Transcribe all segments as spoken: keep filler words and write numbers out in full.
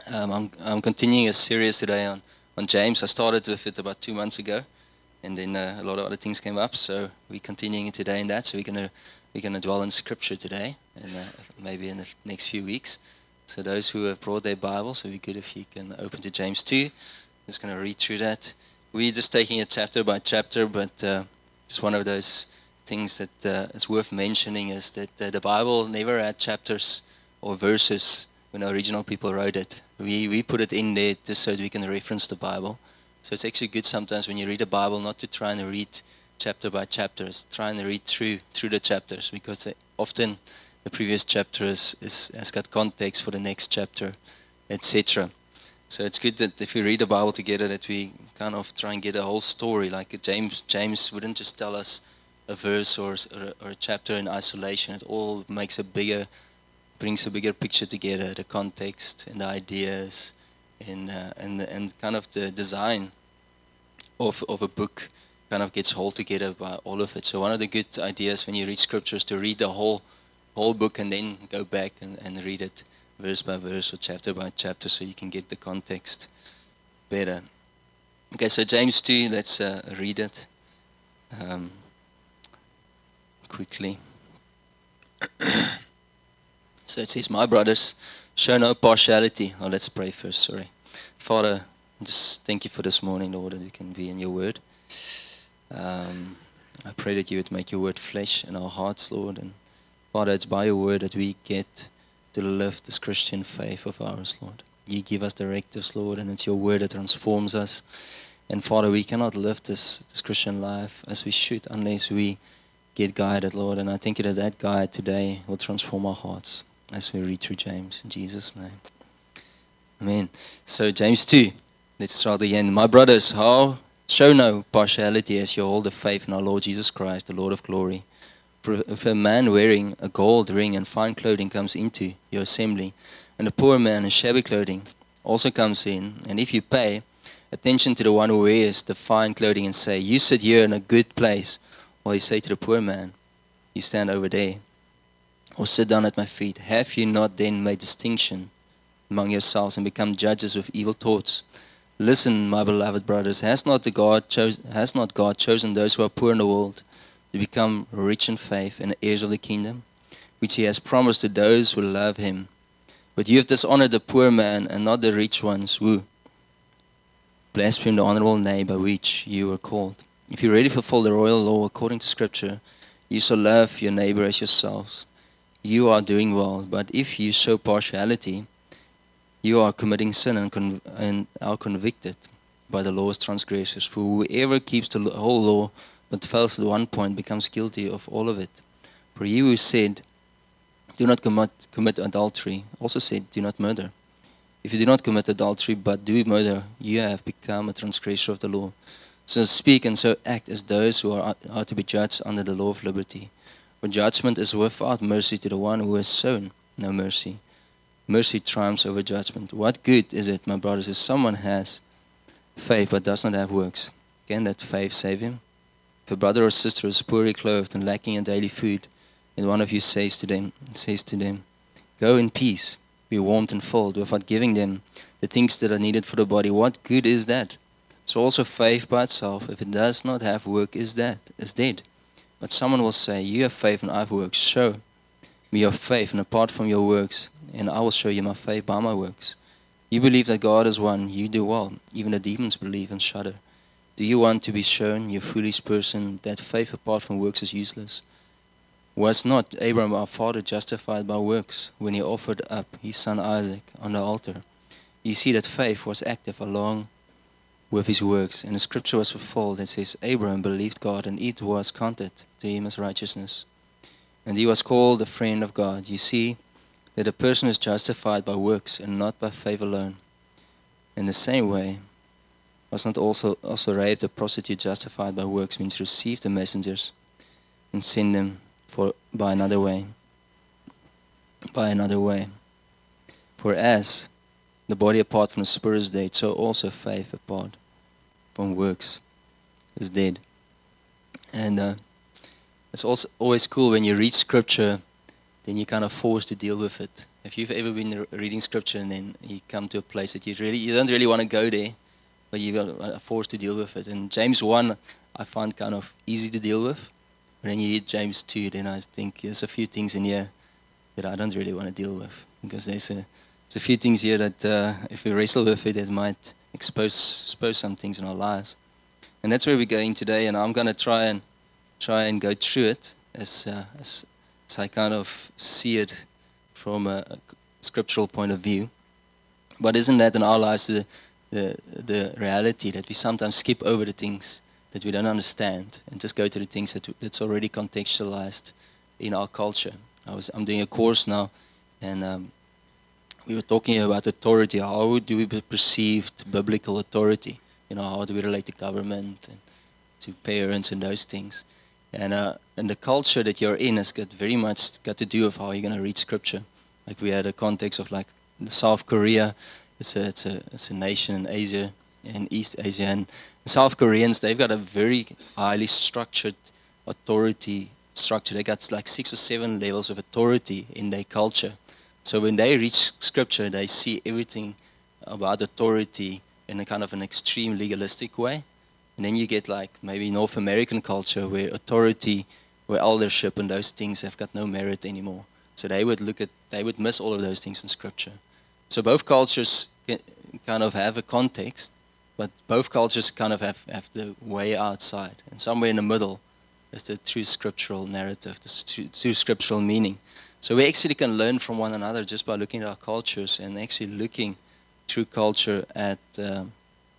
Um, I'm, I'm continuing a series today on, on James. I started with it about two months ago, and then uh, a lot of other things came up, so we're continuing it today in that. So we're gonna we're gonna dwell in Scripture today, and uh, maybe in the next few weeks. So those who have brought their Bibles, so it'd be good if you can open to James two. Just gonna read through that. We're just taking it chapter by chapter, but uh, it's one of those things that uh, is worth mentioning is that uh, the Bible never had chapters or verses when the original people wrote it. We we put it in there just so that we can reference the Bible. So it's actually good sometimes when you read the Bible not to try and read chapter by chapters, try and read through through the chapters, because often the previous chapter is, is has got context for the next chapter, et cetera. So it's good that if we read the Bible together, that we kind of try and get a whole story. Like James James wouldn't just tell us a verse or or a chapter in isolation. It all makes a bigger brings a bigger picture together, the context and the ideas, and uh, and and kind of the design of of a book kind of gets held together by all of it. So one of the good ideas when you read scriptures to read the whole whole book and then go back and, and read it verse by verse or chapter by chapter, so you can get the context better. Okay, so James two, let's uh, read it um, quickly. So it says, "My brothers, show no partiality." Oh, let's pray first, sorry. Father, just thank you for this morning, Lord, that we can be in your word. Um, I pray that you would make your word flesh in our hearts, Lord. And Father, it's by your word that we get to live this Christian faith of ours, Lord. You give us directives, Lord, and it's your word that transforms us. And Father, we cannot live this, this Christian life as we should unless we get guided, Lord. And I think that that guide today will transform our hearts as we read through James, in Jesus' name. Amen. So James two, let's start again. "My brothers, how show no partiality as you hold the faith in our Lord Jesus Christ, the Lord of glory. For if a man wearing a gold ring and fine clothing comes into your assembly, and a poor man in shabby clothing also comes in, and if you pay attention to the one who wears the fine clothing and say, 'You sit here in a good place,' while you say to the poor man, 'You stand over there,' or 'Sit down at my feet,' have you not then made distinction among yourselves and become judges with evil thoughts? Listen, my beloved brothers, has not the God chose, has not God chosen those who are poor in the world to become rich in faith and heirs of the kingdom, which he has promised to those who love him? But you have dishonored the poor man and not the rich ones who blaspheme the honorable name by which you were called. If you really fulfill the royal law according to Scripture, you shall love your neighbor as yourselves. You are doing well, but if you show partiality, you are committing sin and, con- and are convicted by the law's transgressors. For whoever keeps the whole law but fails at one point becomes guilty of all of it. For he who said, 'Do not commit, commit adultery,' also said, 'Do not murder.' If you do not commit adultery but do murder, you have become a transgressor of the law. So speak and so act as those who are, are to be judged under the law of liberty. For judgment is without mercy to the one who has shown no mercy. Mercy triumphs over judgment. What good is it, my brothers, if someone has faith but does not have works? Can that faith save him? If a brother or sister is poorly clothed and lacking in daily food, and one of you says to them, says to them, 'Go in peace, be warmed and filled,' without giving them the things that are needed for the body, what good is that? So also faith by itself, if it does not have work, is that is dead. But someone will say, 'You have faith and I have works. Show me your faith, and apart from your works, and I will show you my faith by my works. You believe that God is one, you do well. Even the demons believe and shudder. Do you want to be shown, you foolish person, that faith apart from works is useless? Was not Abraham our father justified by works when he offered up his son Isaac on the altar? You see that faith was active along with his works, and the scripture was fulfilled that says, 'Abraham believed God, and it was counted to him as righteousness. And he was called a friend of God.' You see that a person is justified by works and not by faith alone. In the same way, was not also also Rahab the prostitute justified by works, means receive the messengers and send them for by another way. By another way. For as the body apart from the spirit is dead, so also faith apart from works is dead." And uh, it's also always cool when you read scripture, then you're kind of forced to deal with it. if you've ever been re- reading scripture and then you come to a place that you really you don't really want to go there, but you are forced to deal with it. And James one, I find kind of easy to deal with. But then you read James two, then I think there's a few things in here that I don't really want to deal with, because there's a there's a few things here that uh, if we wrestle with it, it might expose expose some things in our lives. And that's where we're going today. And I'm going to try and try and go through it as uh, as, as I kind of see it from a, a scriptural point of view. But isn't that in our lives the the the reality that we sometimes skip over the things that we don't understand and just go to the things that that's already contextualized in our culture? I was I'm doing a course now, and um, we were talking about authority. How do we perceive biblical authority? You know, how do we relate to government and to parents and those things? And uh, and the culture that you're in has got very much got to do with how you're going to read scripture. Like we had a context of like the South Korea. It's a it's a it's a nation in Asia, in East Asia, and the South Koreans, they've got a very highly structured authority structure. They got like six or seven levels of authority in their culture. So when they read scripture, they see everything about authority in a kind of an extreme legalistic way. And then you get like maybe North American culture where authority, where eldership and those things have got no merit anymore. So they would look at, they would miss all of those things in scripture. So both cultures kind of have a context, but both cultures kind of have, have the way outside. And somewhere in the middle is the true scriptural narrative, the true, true scriptural meaning. So we actually can learn from one another just by looking at our cultures and actually looking through culture at um,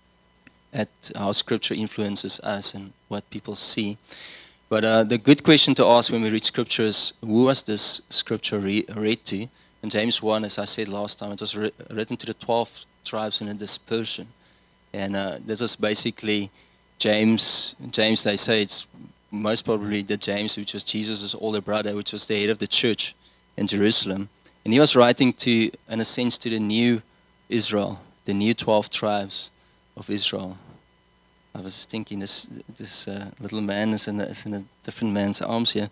at how scripture influences us and what people see. But uh, the good question to ask when we read scripture is, who was this scripture re- read to? In James one, as I said last time, it was ri- written to the twelve tribes in a dispersion. And uh, that was basically James. James, they say it's most probably the James, which was Jesus' older brother, which was the head of the church in Jerusalem. And he was writing to, in a sense, to the new Israel, the new twelve tribes of Israel. I was thinking this this uh, little man is in, a, is in a different man's arms here.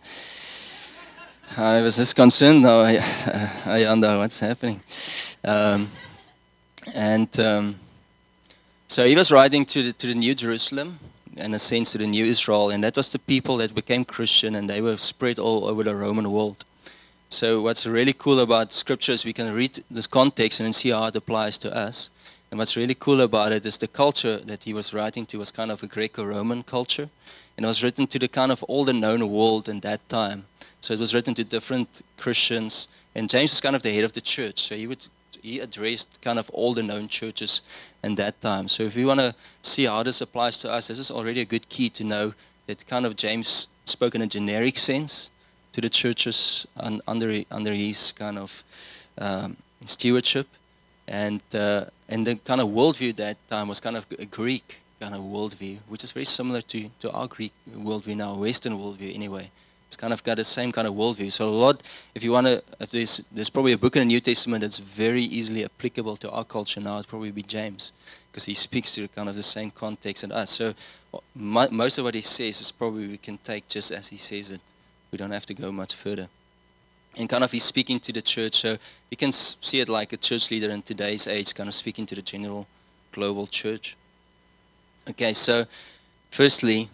I was just concerned now. I, I wonder what's happening. Um, and um, so he was writing to the, to the New Jerusalem, in a sense to the New Israel, and that was the people that became Christian, and they were spread all over the Roman world. So what's really cool about Scripture is we can read this context and see how it applies to us. And what's really cool about it is the culture that he was writing to was kind of a Greco-Roman culture, and it was written to the kind of all the known world in that time. So it was written to different Christians, and James was kind of the head of the church, so he would he addressed kind of all the known churches in that time. So if we want to see how this applies to us, this is already a good key to know that kind of James spoke in a generic sense to the churches un, under under his kind of um, stewardship, and uh, and the kind of worldview at that time was kind of a Greek kind of worldview, which is very similar to, to our Greek worldview now, Western worldview anyway. It's kind of got the same kind of worldview. So a lot, if you want to, if there's, there's probably a book in the New Testament that's very easily applicable to our culture now, it'd probably be James, because he speaks to kind of the same context as us. So my, most of what he says is probably we can take just as he says it. We don't have to go much further. And kind of he's speaking to the church, so you can see it like a church leader in today's age, kind of speaking to the general global church. Okay, so firstly,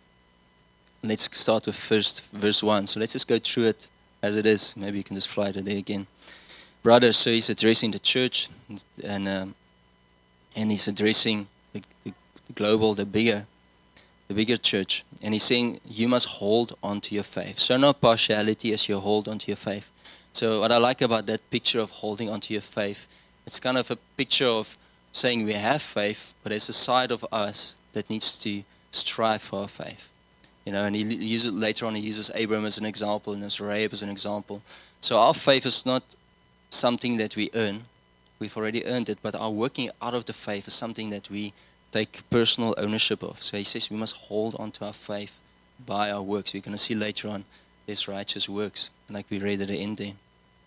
let's start with first verse one. So let's just go through it as it is. Maybe you can just fly to there again. Brothers, so he's addressing the church, and um, and he's addressing the, the, the global, the bigger, the bigger church. And he's saying you must hold on to your faith. So no partiality as you hold on to your faith. So what I like about that picture of holding on to your faith, it's kind of a picture of saying we have faith, but there's a side of us that needs to strive for our faith. You know, and he uses later on he uses Abraham as an example and as Rahab as an example. So our faith is not something that we earn. We've already earned it, but our working out of the faith is something that we take personal ownership of. So he says we must hold on to our faith by our works. We're going to see later on there's righteous works, like we read at the end there.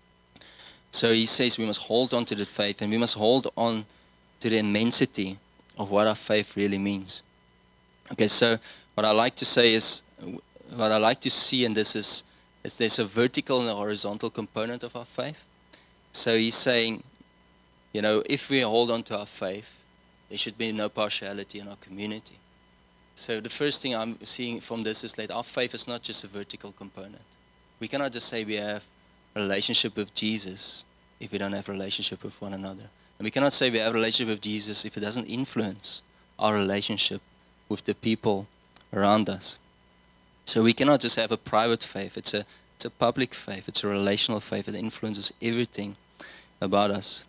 So he says we must hold on to the faith, and we must hold on to the immensity of what our faith really means. Okay, so what I like to say is, what I like to see in this is, is there's a vertical and a horizontal component of our faith. So he's saying, you know, if we hold on to our faith, there should be no partiality in our community. So the first thing I'm seeing from this is that our faith is not just a vertical component. We cannot just say we have a relationship with Jesus if we don't have a relationship with one another. And we cannot say we have a relationship with Jesus if it doesn't influence our relationship with the people around us. So we cannot just have a private faith. It's a it's a public faith. It's a relational faith. It influences everything about us.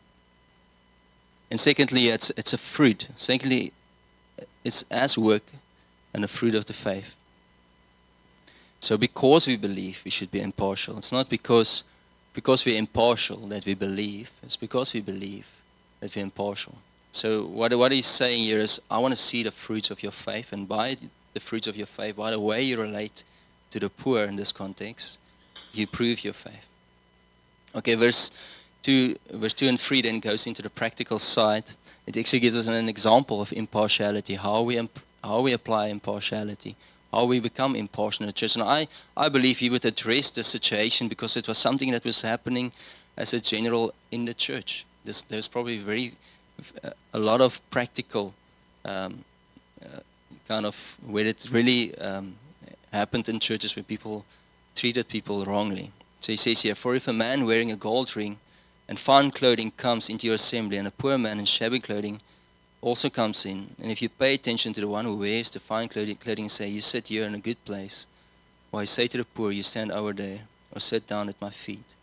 And secondly, it's it's a fruit. Secondly, it's as work and a fruit of the faith. So because we believe, we should be impartial. It's not because because we're impartial that we believe. It's because we believe that we're impartial. So what what he's saying here is, I want to see the fruits of your faith, and by the fruits of your faith, by the way you relate to the poor in this context, you prove your faith. Okay, verse two, verse two and three then goes into the practical side. It actually gives us an example of impartiality, how we imp- how we apply impartiality, how we become impartial in the church. And I, I believe he would address the situation because it was something that was happening as a general in the church. There's, there's probably very a lot of practical um, uh, kind of where it really um, happened in churches where people treated people wrongly. So he says here, for if a man wearing a gold ring and fine clothing comes into your assembly, and a poor man in shabby clothing also comes in, and if you pay attention to the one who wears the fine clothing, clothing say, you sit here in a good place, or I say to the poor, you stand over there, or sit down at my feet.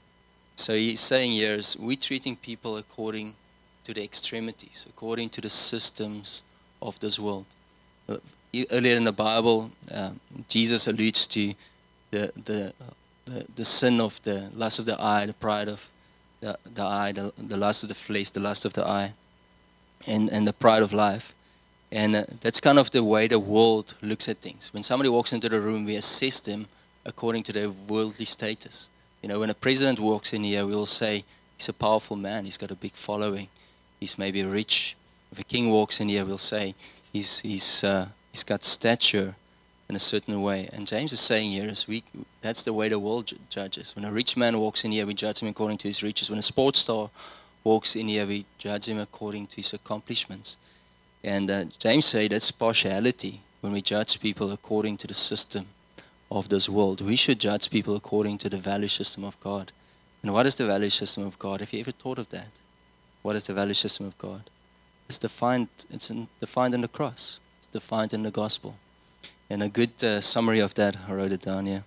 So he's saying here is, we're treating people according to the extremities, according to the systems of this world. Earlier in the Bible, uh, Jesus alludes to the, the the the sin of the lust of the eye, the pride of the, the eye, the, the lust of the flesh, the lust of the eye, and, and the pride of life. And uh, that's kind of the way the world looks at things. When somebody walks into the room, we assess them according to their worldly status. You know, when a president walks in here, we will say, he's a powerful man, he's got a big following, he's maybe rich. If a king walks in here, we'll say, he's he's uh, he's got stature in a certain way. And James is saying here is we that's the way the world ju- judges. When a rich man walks in here, we judge him according to his riches. When a sports star walks in here, we judge him according to his accomplishments. And uh, James said that's partiality. When we judge people according to the system of this world, we should judge people according to the value system of God. And what is the value system of God? Have you ever thought of that? What is the value system of God? It's defined. It's in, defined in the cross. It's defined in the gospel. And a good uh, summary of that, I wrote it down here,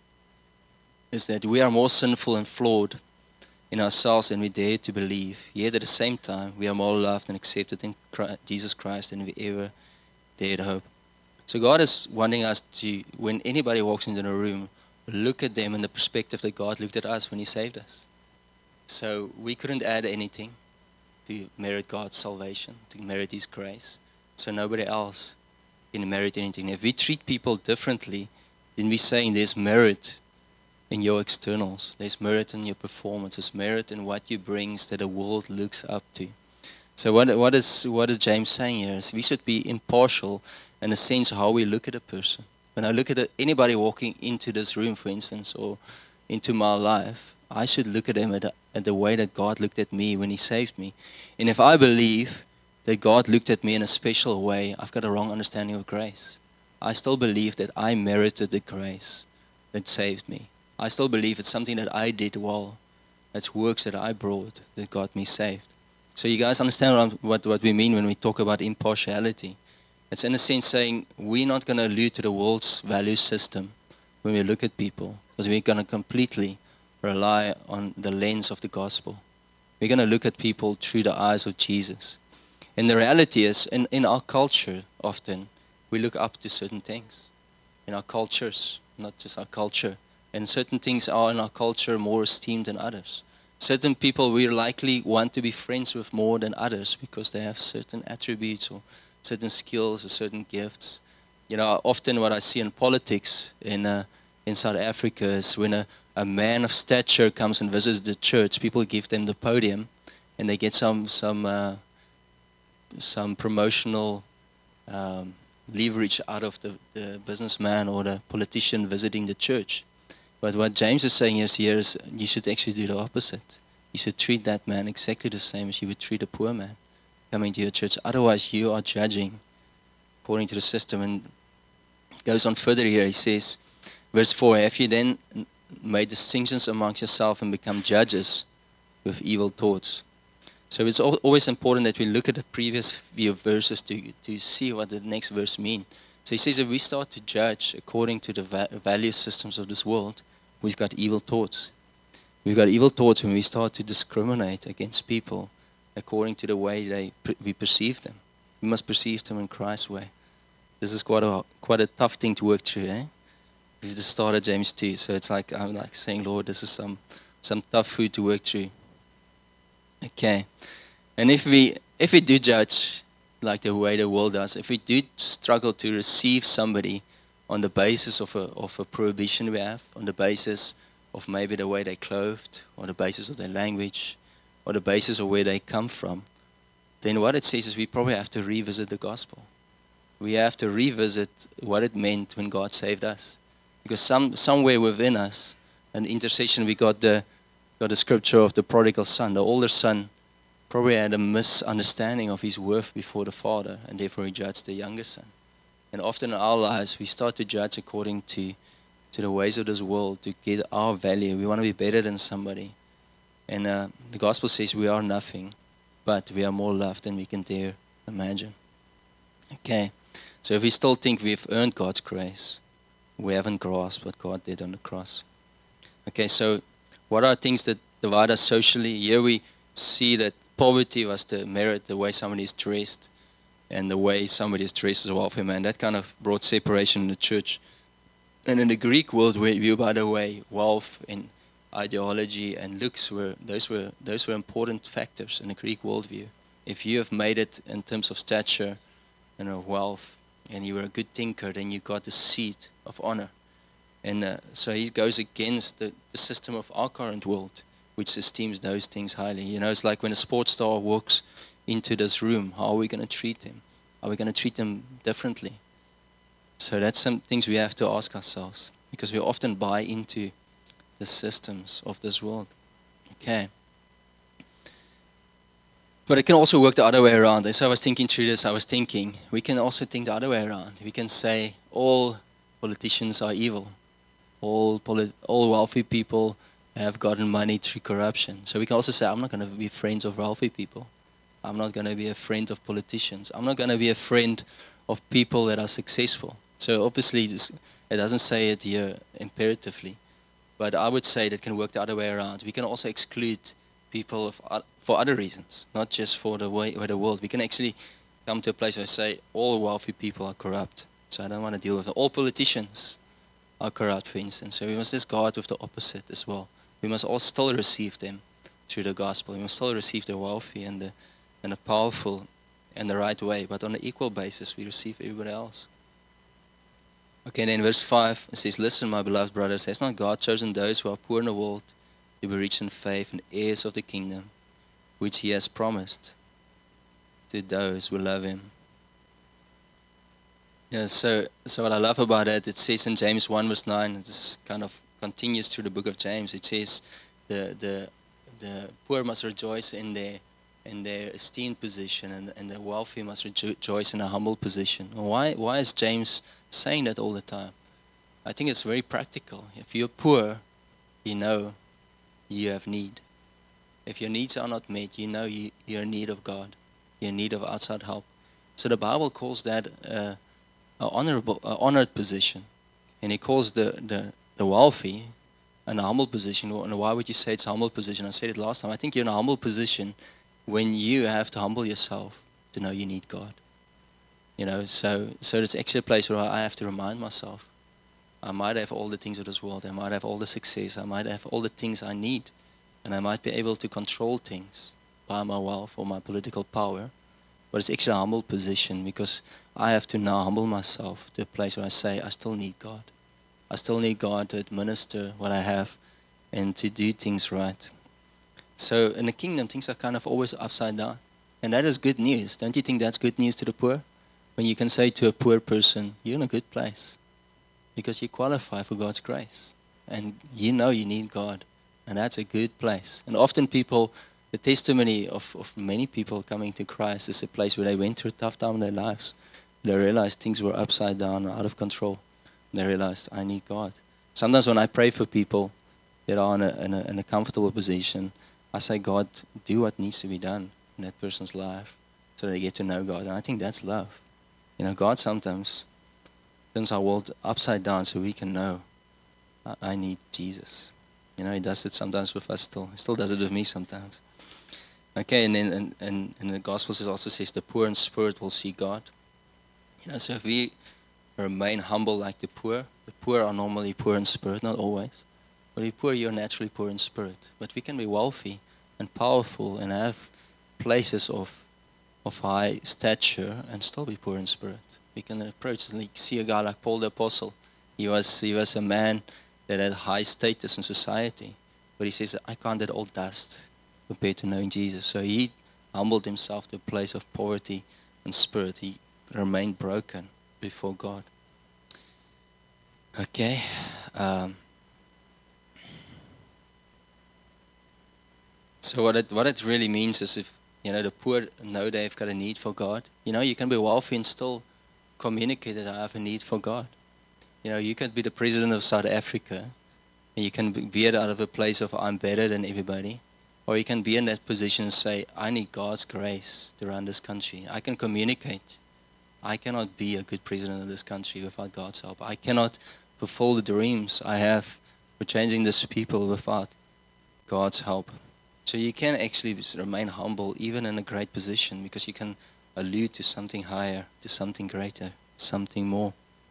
is that we are more sinful and flawed in ourselves than we dare to believe. Yet at the same time, we are more loved and accepted in Christ, Jesus Christ than we ever dared hope. So God is wanting us to, when anybody walks into the room, look at them in the perspective that God looked at us when He saved us. So we couldn't add anything to merit God's salvation, to merit His grace. So nobody else can merit anything. If we treat people differently, then we're saying there's merit in your externals. There's merit in your performance. There's merit in what you bring that the world looks up to. So what what is what is James saying here is we should be impartial in the sense of how we look at a person. When I look at a, anybody walking into this room, for instance, or into my life, I should look at them at the, at the way that God looked at me when He saved me. And if I believe that God looked at me in a special way, I've got a wrong understanding of grace. I still believe that I merited the grace that saved me. I still believe it's something that I did well. That's works that I brought that got me saved. So you guys understand what, what we mean when we talk about impartiality. It's in a sense saying we're not going to allude to the world's value system when we look at people, because we're going to completely rely on the lens of the gospel. We're going to look at people through the eyes of Jesus. And the reality is, in, in our culture, often, we look up to certain things. In our cultures, not just our culture. And certain things are in our culture more esteemed than others. Certain people we likely want to be friends with more than others because they have certain attributes or certain skills or certain gifts. You know, often what I see in politics in uh, in South Africa is when a, a man of stature comes and visits the church, people give them the podium and they get some some uh, some promotional um, leverage out of the, the businessman or the politician visiting the church. But what James is saying is here is you should actually do the opposite. You you should treat that man exactly the same as you would treat a poor man coming to your church. Otherwise, you are judging according to the system. And it goes on further here. He says, verse four, have you then made distinctions amongst yourself and become judges with evil thoughts? So it's always important that we look at the previous few verses to, to see what the next verse means. So he says, if we start to judge according to the va- value systems of this world, we've got evil thoughts. We've got evil thoughts when we start to discriminate against people according to the way they we perceive them. We must perceive them in Christ's way. This is quite a quite a tough thing to work through, eh? We've just started James two, so it's like I'm like saying, Lord, this is some some tough food to work through. Okay, and if we if we do judge like the way the world does, if we do struggle to receive somebody on the basis of a of a prohibition we have, on the basis of maybe the way they're clothed, or the basis of their language, or the basis of where they come from, then what it says is we probably have to revisit the gospel. We have to revisit what it meant when God saved us. Because some somewhere within us, an intercession, we got the got the scripture of the prodigal son. The older son probably had a misunderstanding of his worth before the father, and therefore he judged the younger son. And often in our lives, we start to judge according to, to the ways of this world, to get our value. We want to be better than somebody. And uh, the gospel says we are nothing, but we are more loved than we can dare imagine. Okay, so if we still think we've earned God's grace, we haven't grasped what God did on the cross. Okay, so what are things that divide us socially? Here we see that poverty was the merit, the way somebody is dressed, and the way somebody is dressed as a wealthy man. That kind of brought separation in the church. And in the Greek world view, by the way, wealth and ideology and looks were those were those were important factors in the Greek worldview. If you have made it in terms of stature and of wealth, and you were a good thinker, then you got the seat of honor. And uh, so he goes against the, the system of our current world, which esteems those things highly. You know, it's like when a sports star walks into this room, how are we going to treat him? Are we going to treat them differently? So that's some things we have to ask ourselves, because we often buy into the systems of this world. Okay. But it can also work the other way around. As I was thinking through this, I was thinking, we can also think the other way around. We can say all politicians are evil. All polit- all wealthy people have gotten money through corruption. So we can also say, I'm not going to be friends of wealthy people. I'm not going to be a friend of politicians. I'm not going to be a friend of people that are successful. So obviously, this, it doesn't say it here imperatively. But I would say that can work the other way around. We can also exclude people of, uh, for other reasons, not just for the way or the world. We can actually come to a place where we say all wealthy people are corrupt. So I don't want to deal with them. All politicians are corrupt, for instance. So we must just guard with the opposite as well. We must all still receive them through the gospel. We must still receive the wealthy and the and the powerful in the right way. But on an equal basis, we receive everybody else. Okay, then verse five, it says, listen, my beloved brothers, has not God chosen those who are poor in the world to be rich in faith and heirs of the kingdom, which he has promised to those who love him? Yeah, so so what I love about it, it says in James one verse nine, this kind of continues through the book of James. It says the the the poor must rejoice in their in their esteemed position, and, and the wealthy must rejoice in a humble position. Why why is James saying that all the time? I think it's very practical. If you're poor, you know you have need. If your needs are not met, you know you, you're in need of God. You're in need of outside help. So the Bible calls that uh, an honorable, uh, honored position. And he calls the, the, the wealthy an humble position. And why would you say it's a humble position? I said it last time. I think you're in a humble position when you have to humble yourself to know you need God. You know, so so it's actually a place where I have to remind myself. I might have all the things of this world. I might have all the success. I might have all the things I need. And I might be able to control things by my wealth or my political power. But it's actually a humble position, because I have to now humble myself to a place where I say, I still need God. I still need God to administer what I have and to do things right. So in the kingdom, things are kind of always upside down. And that is good news. Don't you think that's good news to the poor? When you can say to a poor person, you're in a good place because you qualify for God's grace. And you know you need God. And that's a good place. And often people, the testimony of, of many people coming to Christ is a place where they went through a tough time in their lives. They realized things were upside down, out of control. They realized, I need God. Sometimes when I pray for people that are in a, in a, in a comfortable position, I say, God, do what needs to be done in that person's life so they get to know God. And I think that's love. You know, God sometimes turns our world upside down so we can know, I, I need Jesus. You know, he does it sometimes with us still. He still does it with me sometimes. Okay, and then and, and, and the Gospels it also says the poor in spirit will see God. You know, so if we remain humble like the poor, the poor are normally poor in spirit, not always. But if you're poor, you're naturally poor in spirit. But we can be wealthy and powerful and have places of of high stature and still be poor in spirit. We can approach and like, see a guy like Paul the Apostle. He was he was a man that had high status in society. But he says, I can't at all dust compared to knowing Jesus. So he humbled himself to a place of poverty and spirit. He remained broken before God. Okay. Um, so what it what it really means is if you know the poor know they've got a need for God. You know, you can be wealthy and still communicate that I have a need for God. You know, you can be the president of South Africa and you can be it out of a place of I'm better than everybody. Or you can be in that position and say, I need God's grace to run this country. I can communicate. I cannot be a good president of this country without God's help. I cannot fulfill the dreams I have for changing this people without God's help. So you can actually remain humble even in a great position because you can allude to something higher, to something greater, something more.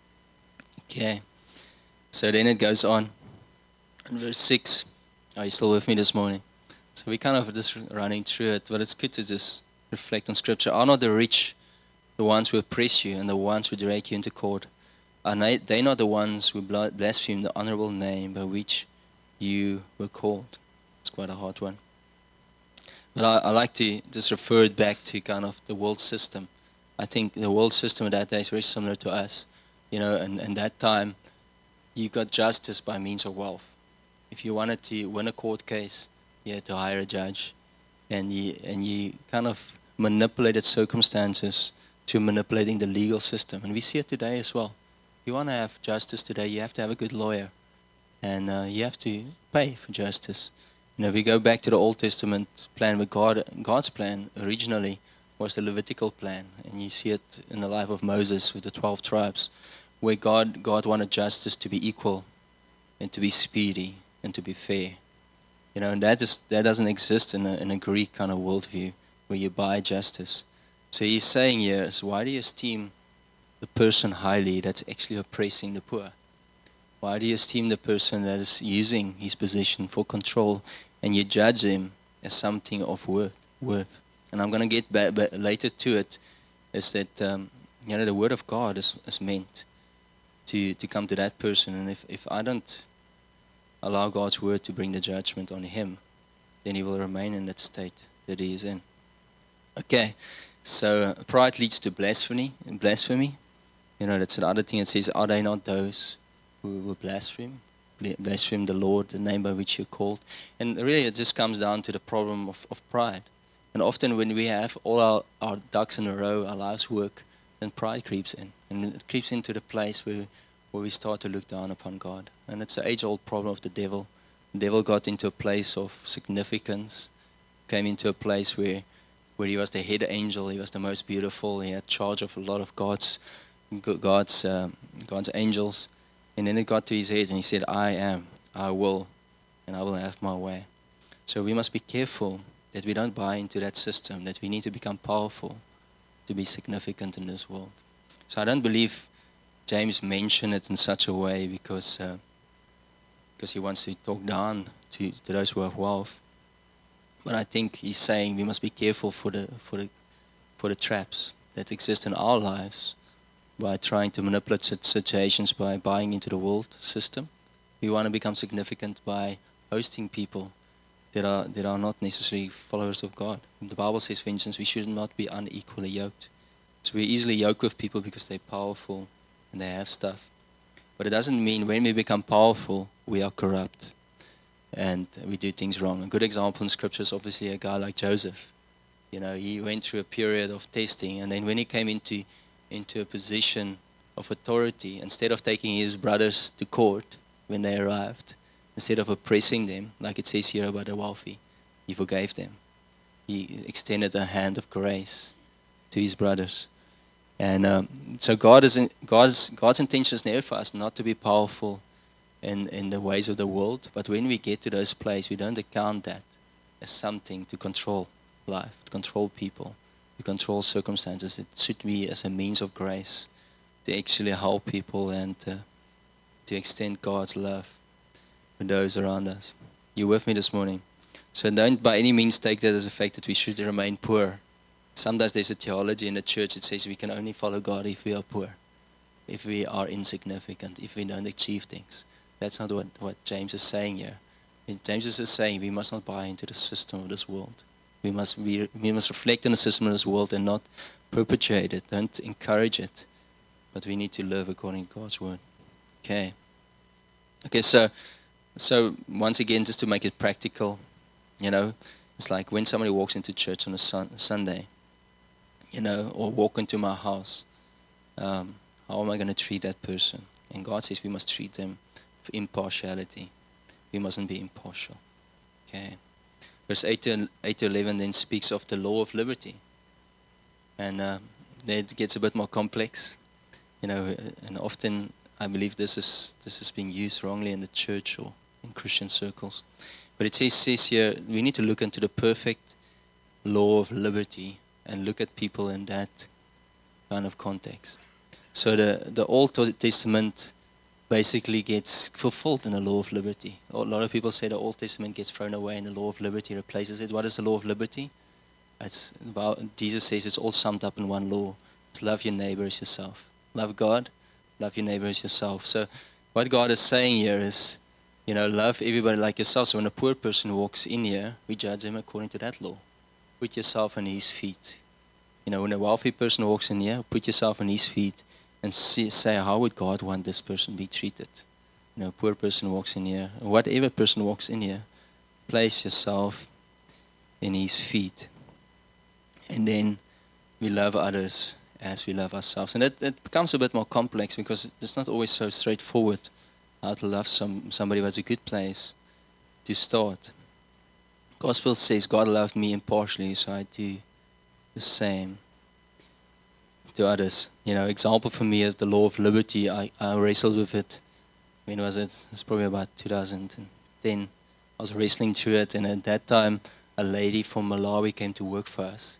Okay. So then it goes on. In verse six, are you still with me this morning? So we kind of just running through it, but it's good to just reflect on Scripture. Are not the rich the ones who oppress you and the ones who drag you into court? Are they not the ones who blaspheme the honorable name by which you were called? It's quite a hard one. But I, I like to just refer it back to kind of the world system. I think the world system at that day is very similar to us. You know, and, and that time, you got justice by means of wealth. If you wanted to win a court case, you had to hire a judge. And you, and you kind of manipulated circumstances to manipulating the legal system. And we see it today as well. If you want to have justice today, you have to have a good lawyer. And uh, you have to pay for justice. You know, if we go back to the Old Testament plan with God, God's plan originally was the Levitical plan. And you see it in the life of Moses with the twelve tribes, where God, God wanted justice to be equal and to be speedy and to be fair. You know, and that is that doesn't exist in a, in a Greek kind of worldview where you buy justice. So he's saying here is, why do you esteem the person highly that's actually oppressing the poor? Why do you esteem the person that is using his position for control and you judge him as something of worth? worth? And I'm going to get back, back later to it, is that, um, you know, the word of God is, is meant to, to come to that person. And if, if I don't allow God's word to bring the judgment on him, then he will remain in that state that he is in. Okay, so uh, pride leads to blasphemy. And blasphemy, you know, that's another thing. It says, are they not those who will blaspheme? Blaspheme the Lord, the name by which you're called. And really it just comes down to the problem of, of pride. And often when we have all our, our ducks in a row, our lives work, then pride creeps in. And it creeps into the place where where we start to look down upon God. And it's the age-old problem of the devil. The devil got into a place of significance, came into a place where where he was the head angel, he was the most beautiful, he had charge of a lot of God's God's um, God's angels. And then it got to his head and he said, I am, I will, and I will have my way. So we must be careful that we don't buy into that system, that we need to become powerful to be significant in this world. So I don't believe James mentioned it in such a way because uh, because he wants to talk down to, to those who have wealth. But I think he's saying we must be careful for the for the for the traps that exist in our lives by trying to manipulate situations by buying into the world system. We want to become significant by hosting people that are that are not necessarily followers of God. The Bible says, for instance, we should not be unequally yoked. So we easily yoke with people because they're powerful and they have stuff. But it doesn't mean when we become powerful, we are corrupt. and we do things wrong. A good example in Scripture is obviously a guy like Joseph. You know, he went through a period of testing, and then when he came into into a position of authority, instead of taking his brothers to court when they arrived, instead of oppressing them, like it says here about the wealthy, he forgave them. He extended a hand of grace to his brothers. And um, so God is in, God's God's intention is never for us not to be powerful in, in the ways of the world, but when we get to those places, we don't account that as something to control life, to control people, to control circumstances. It should be as a means of grace to actually help people and uh, to extend God's love to those around us. You with me this morning? So don't by any means take that as a fact that we should remain poor. Sometimes there's a theology in the church that says we can only follow God if we are poor, if we are insignificant, if we don't achieve things. That's not what, what James is saying here. James is saying we must not buy into the system of this world. We must be, we must reflect on the system of this world and not perpetuate it, don't encourage it. But we need to live according to God's word. Okay. Okay, so so once again, just to make it practical, you know, it's like when somebody walks into church on a sun, Sunday, you know, or walk into my house, um, how am I going to treat that person? And God says we must treat them with impartiality. We mustn't be impartial. Okay. Verse eight to, eight to eleven then speaks of the law of liberty. And uh, it gets a bit more complex. You know, and often I believe this is this is being used wrongly in the church or in Christian circles. But it says, says here, we need to look into the perfect law of liberty and look at people in that kind of context. So the, the Old Testament basically gets fulfilled in the law of liberty. A lot of people say the Old Testament gets thrown away and the law of liberty replaces it. What is the law of liberty? It's about, Jesus says it's all summed up in one law. It's love your neighbor as yourself. Love God, love your neighbor as yourself. So what God is saying here is, you know, love everybody like yourself. So when a poor person walks in here, we judge him according to that law. Put yourself on his feet. You know, when a wealthy person walks in here, put yourself on his feet and see, say, how would God want this person to be treated? You know, a poor person walks in here, whatever person walks in here, place yourself in his feet. And then we love others as we love ourselves. And that, that becomes a bit more complex because it's not always so straightforward how to love some somebody, but it's a good place to start. Gospel says God loved me impartially, so I do the same to others. You know, example for me of the law of liberty, I, I wrestled with it. When was it? It's probably about two thousand ten. I was wrestling through it, and at that time, a lady from Malawi came to work for us.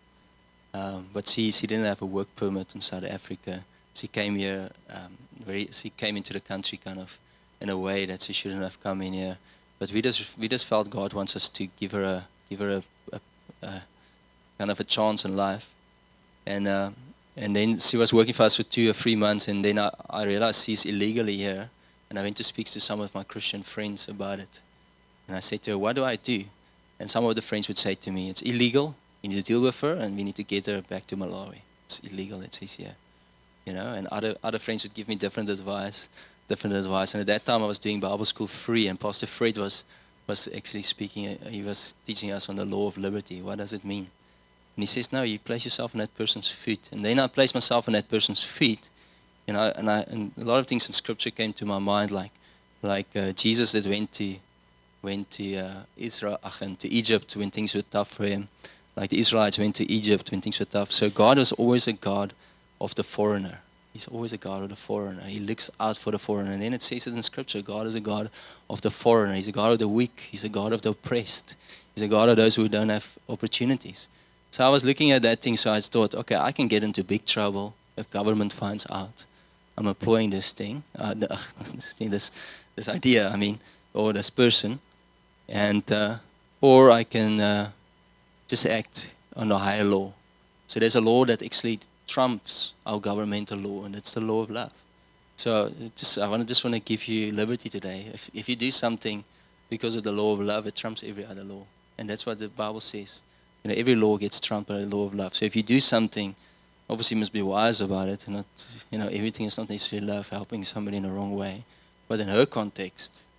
Um, but she she didn't have a work permit in South Africa. She came here, um, very. She came into the country kind of in a way that she shouldn't have come in here. But we just we just felt God wants us to give her a give her a, a, a kind of a chance in life, and uh, and then she was working for us for two or three months, and then I, I realized she's illegally here, and I went to speak to some of my Christian friends about it, and I said to her, "What do I do?" And some of the friends would say to me, "It's illegal. You need to deal with her, and we need to get her back to Malawi. It's illegal, it says here." You know, and other other friends would give me different advice, different advice. And at that time, I was doing Bible school free, and Pastor Fred was was actually speaking. He was teaching us on the law of liberty. What does it mean? And he says, "No, you place yourself on that person's feet." And then I placed myself on that person's feet, you know, and I and a lot of things in Scripture came to my mind, like like uh, Jesus that went to went to uh, Israel, and to Egypt when things were tough for him. Like the Israelites went to Egypt when things were tough. So God was always a God of the foreigner. He's always a God of the foreigner. He looks out for the foreigner. And then it says it in Scripture, God is a God of the foreigner. He's a God of the weak. He's a God of the oppressed. He's a God of those who don't have opportunities. So I was looking at that thing, so I thought, okay, I can get into big trouble if government finds out I'm employing this thing, uh, the, uh, this, thing this, this idea, I mean, or this person. And uh, or I can... Uh, just act on a higher law. So there's a law that actually trumps our governmental law, and it's the law of love. So just, I want just want to give you liberty today. If if you do something because of the law of love, it trumps every other law, and that's what the Bible says. You know, every law gets trumped by the law of love. So if you do something, obviously you must be wise about it, and not, you know, everything is not necessarily love, helping somebody in the wrong way. But in her context,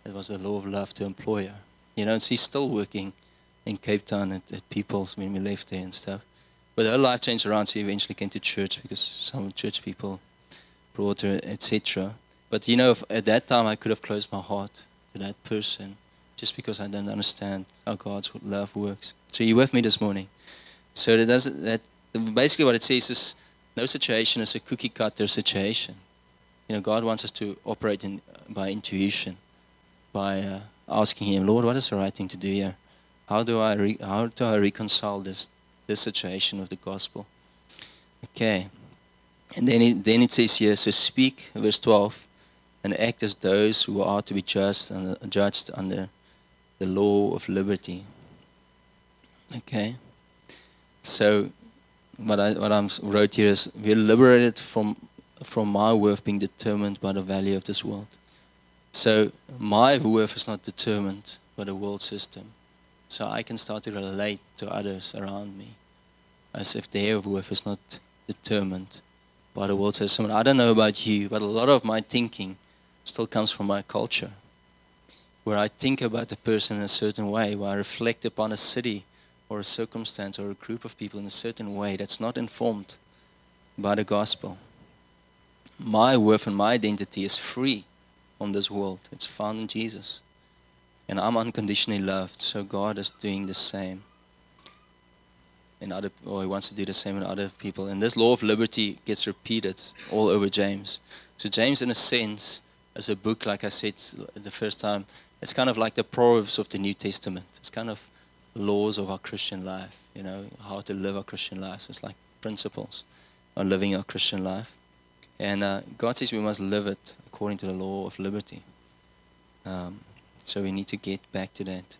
It was the law of love to employer. You know, and she's still working in Cape Town at, at People's when we left there and stuff. But her life changed around. She eventually came to church because some church people brought her, et cetera. But you know, if at that time I could have closed my heart to that person just because I didn't understand how God's love works. So you with me this morning? So that does that. Basically, what it says is, no situation is a cookie cutter situation. You know, God wants us to operate in by intuition, by uh, asking Him, Lord, what is the right thing to do here? How do I re- how do I reconcile this this situation with the gospel? Okay, and then it, then it says here, so speak, verse twelve, and act as those who are to be judged and judged under the law of liberty. Okay, so what I what I wrote here is, we are liberated from from my worth being determined by the value of this world. So my worth is not determined by the world system. So I can start to relate to others around me as if their worth is not determined by the world system. And I don't know about you, but a lot of my thinking still comes from my culture, where I think about a person in a certain way, where I reflect upon a city or a circumstance or a group of people in a certain way that's not informed by the gospel. My worth and my identity is free from this world. It's found in Jesus. And I'm unconditionally loved, so God is doing the same in other, or He wants to do the same in other people. And this law of liberty gets repeated all over James. So James, in a sense, as a book, like I said the first time, it's kind of like the Proverbs of the New Testament. It's kind of laws of our Christian life, you know, how to live our Christian lives. It's like principles on living our Christian life. And uh, God says we must live it according to the law of liberty. Um, so we need to get back to that.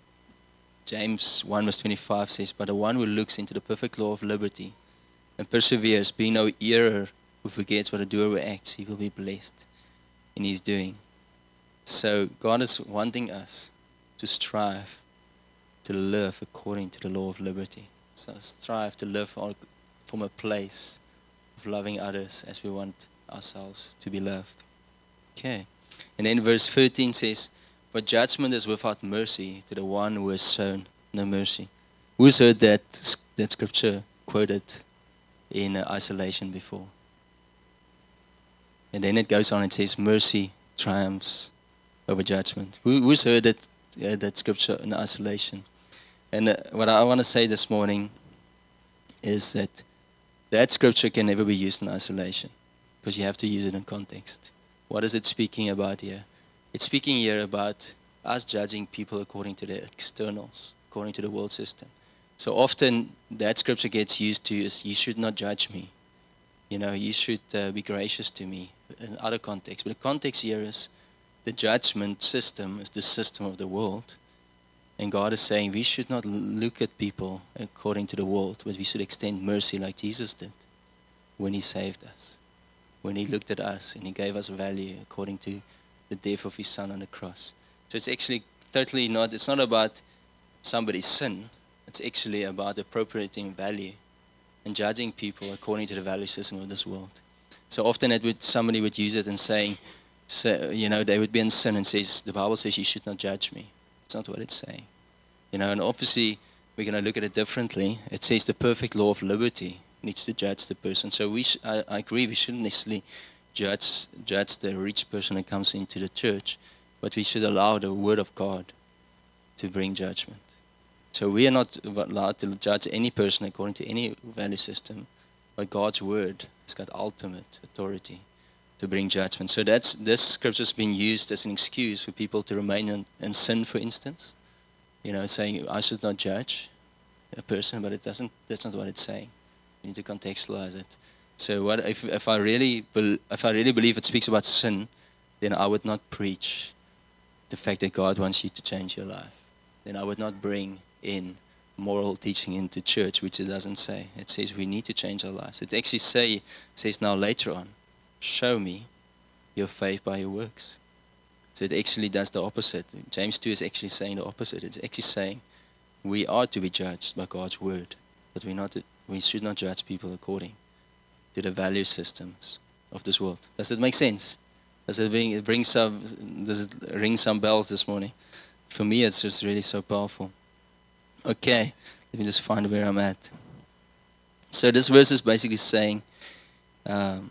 James one verse twenty-five says, but the one who looks into the perfect law of liberty and perseveres, being no error, who forgets what a doer acts, he will be blessed in his doing. So God is wanting us to strive to live according to the law of liberty. So strive to live from a place of loving others as we want ourselves to be loved. Okay. And then verse thirteen says, but judgment is without mercy to the one who has shown no mercy. Who's heard that that scripture quoted in uh, isolation before? And then it goes on and says, mercy triumphs over judgment. Who, who's heard that, uh, that scripture in isolation? And uh, what I want to say this morning is that that scripture can never be used in isolation, because you have to use it in context. What is it speaking about here? It's speaking here about us judging people according to their externals, according to the world system. So often that scripture gets used to is, you should not judge me. You know, you should uh, be gracious to me in other contexts. But the context here is the judgment system is the system of the world. And God is saying we should not look at people according to the world, but we should extend mercy like Jesus did when He saved us, when He looked at us and He gave us value according to the death of His Son on the cross. So it's actually totally not, it's not about somebody's sin. It's actually about appropriating value and judging people according to the value system of this world. So often it would, somebody would use it and saying, so, you know, they would be in sin and says, the Bible says you should not judge me. It's not what it's saying. You know, and obviously we're going to look at it differently. It says the perfect law of liberty needs to judge the person. So we, sh- I, I agree, we shouldn't necessarily judge judge the rich person that comes into the church, but we should allow the Word of God to bring judgment. So we are not allowed to judge any person according to any value system, but God's Word has got ultimate authority to bring judgment. So that's this scripture is being used as an excuse for people to remain in, in sin, for instance. You know, saying I should not judge a person, but it doesn't. That's not what it's saying. You need to contextualize it. So what if if I really be, if I really believe it speaks about sin, then I would not preach the fact that God wants you to change your life. Then I would not bring in moral teaching into church, which it doesn't say. It says we need to change our lives. It actually say says now later on, show me your faith by your works. So it actually does the opposite. James two is actually saying the opposite. It's actually saying we are to be judged by God's Word, but we not we should not judge people according to the value systems of this world. Does that make sense? Does it bring, it bring some, does it ring some bells this morning? For me, it's just really so powerful. Okay, let me just find where I'm at. So this verse is basically saying, um,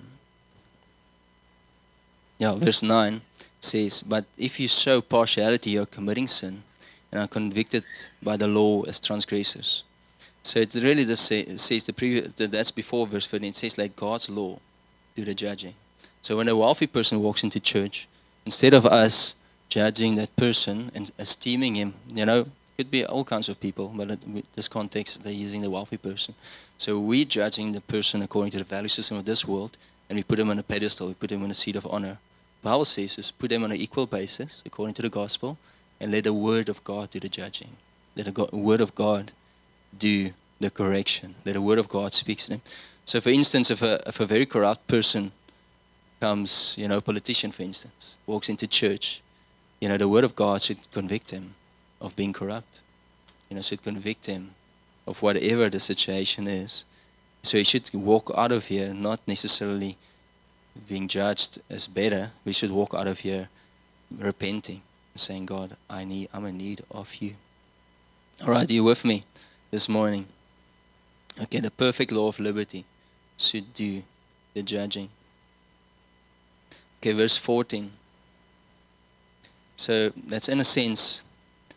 yeah, verse nine says, but if you show partiality, you're committing sin and are convicted by the law as transgressors. So it really just say, says the previous, that's before verse thirteen, it says like God's law do the judging. So when a wealthy person walks into church, instead of us judging that person and esteeming him, you know, could be all kinds of people, but in this context, they're using the wealthy person. So we're judging the person according to the value system of this world, and we put him on a pedestal, we put him on a seat of honor. The Bible says is put them on an equal basis, according to the gospel, and let the word of God do the judging. Let the God, word of God do the correction. Let the word of God speak to them. So for instance, if a, if a very corrupt person comes, you know, a politician, for instance, walks into church, you know, the word of God should convict him of being corrupt. You know, should convict him of whatever the situation is. So he should walk out of here not necessarily being judged as better. We should walk out of here repenting and saying, God, I need, I'm in need of you. All right, are you with me this morning? Okay, the perfect law of liberty should do the judging. Okay, verse fourteen. So that's in a sense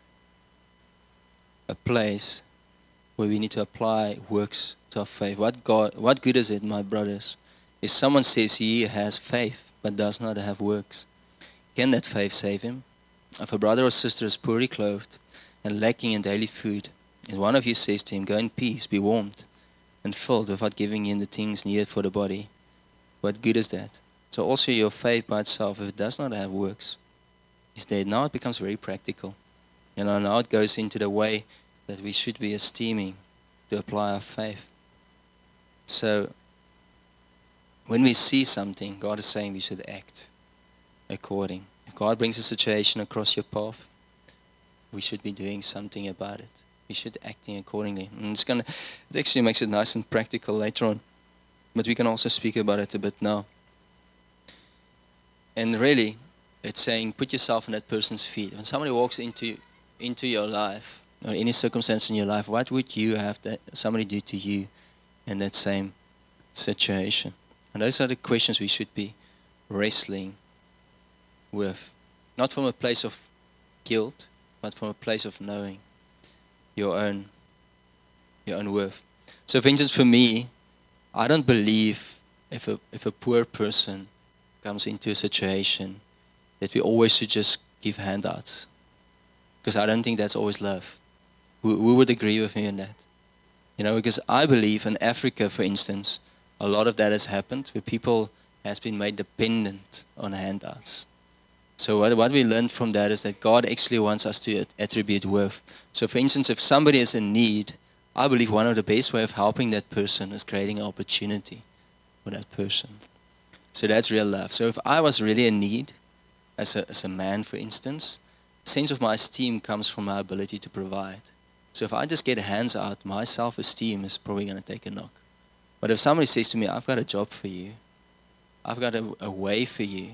a place where we need to apply works to our faith. What God, what good is it, my brothers, if someone says he has faith but does not have works? Can that faith save him? If a brother or sister is poorly clothed and lacking in daily food, and one of you says to him, go in peace, be warmed and filled without giving him the things needed for the body, what good is that? So also your faith by itself, if it does not have works, is dead. Now it becomes very practical. You know, now it goes into the way that we should be esteeming to apply our faith. So when we see something, God is saying we should act according. If God brings a situation across your path, we should be doing something about it. We should be acting accordingly. And it's gonna, it actually makes it nice and practical later on. But we can also speak about it a bit now. And really, it's saying put yourself in that person's feet. When somebody walks into into your life, or any circumstance in your life, what would you have that somebody do to you in that same situation? And those are the questions we should be wrestling with. Not from a place of guilt, but from a place of knowing your own your own worth. So for instance, for me, I don't believe if a if a poor person comes into a situation that we always should just give handouts. Because I don't think that's always love. Who, who would agree with me on that? You know, because I believe in Africa, for instance, a lot of that has happened where people has been made dependent on handouts. So what, what we learned from that is that God actually wants us to attribute worth. So for instance, if somebody is in need, I believe one of the best way of helping that person is creating an opportunity for that person. So that's real love. So if I was really in need, as a, as a man, for instance, sense of my esteem comes from my ability to provide. So if I just get hands out, my self-esteem is probably going to take a knock. But if somebody says to me, I've got a job for you, I've got a, a way for you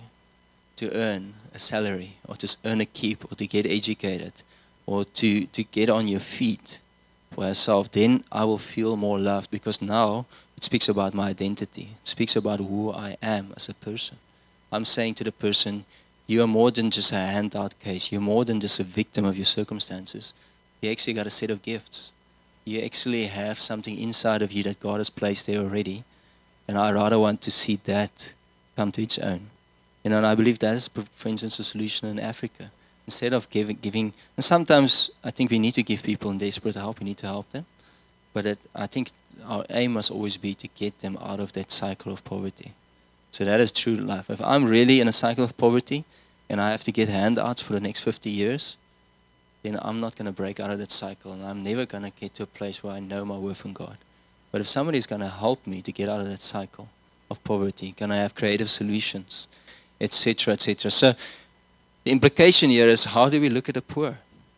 to earn a salary, or to earn a keep, or to get educated, or to, to get on your feet for yourself, then I will feel more loved, because now it speaks about my identity. It speaks about who I am as a person. I'm saying to the person, you are more than just a handout case. You're more than just a victim of your circumstances. You actually got a set of gifts. You actually have something inside of you that God has placed there already. And I rather want to see that come to its own. You know, and I believe that is, for instance, a solution in Africa. Instead of giving, giving, and sometimes I think we need to give people in desperate help. We need to help them. But it, I think our aim must always be to get them out of that cycle of poverty. So that is true life. If I'm really in a cycle of poverty and I have to get handouts for the next fifty years, then I'm not going to break out of that cycle, and I'm never going to get to a place where I know my worth in God. But if somebody is going to help me to get out of that cycle of poverty, can I have creative solutions, et cetera, et cetera. So the implication here is, how do we look at the poor?